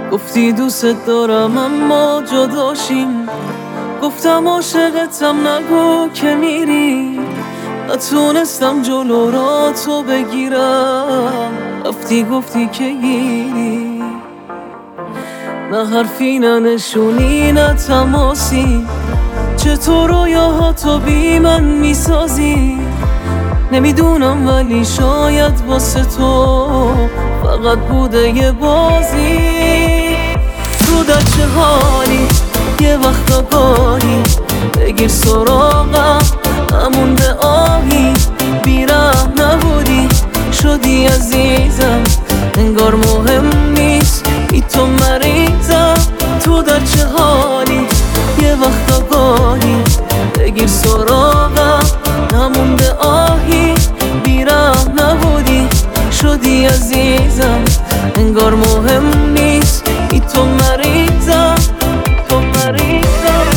گفتی دوست دارم اما جداشیم، گفتم عاشقتم نگو که میری. نتونستم جلو را تو بگیرم، رفتی گفتی که گیری. نه حرفی نه نشونی نه تماسی، چطور رویاهاتو بی من میسازی. نمیدونم ولی شاید واسه تو فقط بوده یه بازی. تو در چه حالی؟ یه وقت آگاهی بگیر سراغم، نمونده آهی. بیرم نبودی شدی عزیزم، انگار مهم نیست بی تو مریضم. تو در چه حالی؟ یه وقت آگاهی بگیر سراغم، نمونده آهی. بیرم نبودی شدی عزیزم، انگار مهم نیست بی تو مریضم. تو مریضم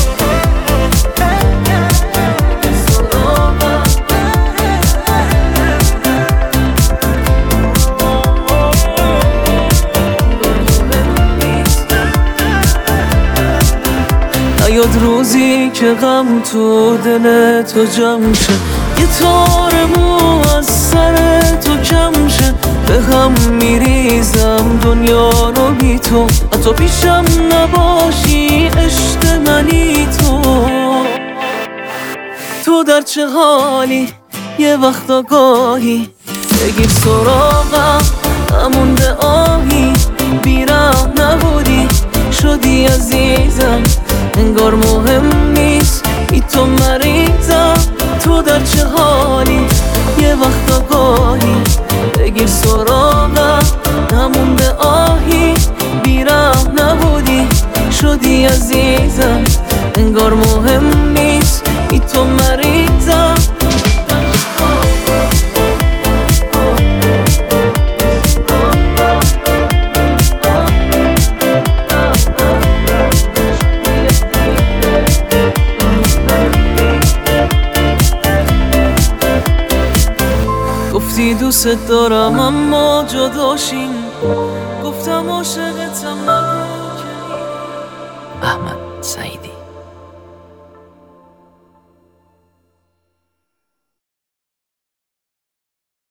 نیاد روزی که غم تو دل تو جمع شه، یه تار مو از سر تو کم شه. به هم میریزم دنیا رو بی تو، حتی پیشم نباشی عشق منی تو. تو در چه حالی؟ یه وقت آگاهی بگیر سراغم، نمونده آهی. بیرم نبودی شدی عزیزم، انگار مهم نیست بی تو مریضم. تو در چه حالی؟ یه وقت آگاهی بگیر سراغم، نمونده آهی. بیرم نبودی شدی عزیزم، انگار مهم نیست بی تو مریضم. گفتی دوست دارم اما جداشیم، گفتم عاشقتم نگو که احمد سعید.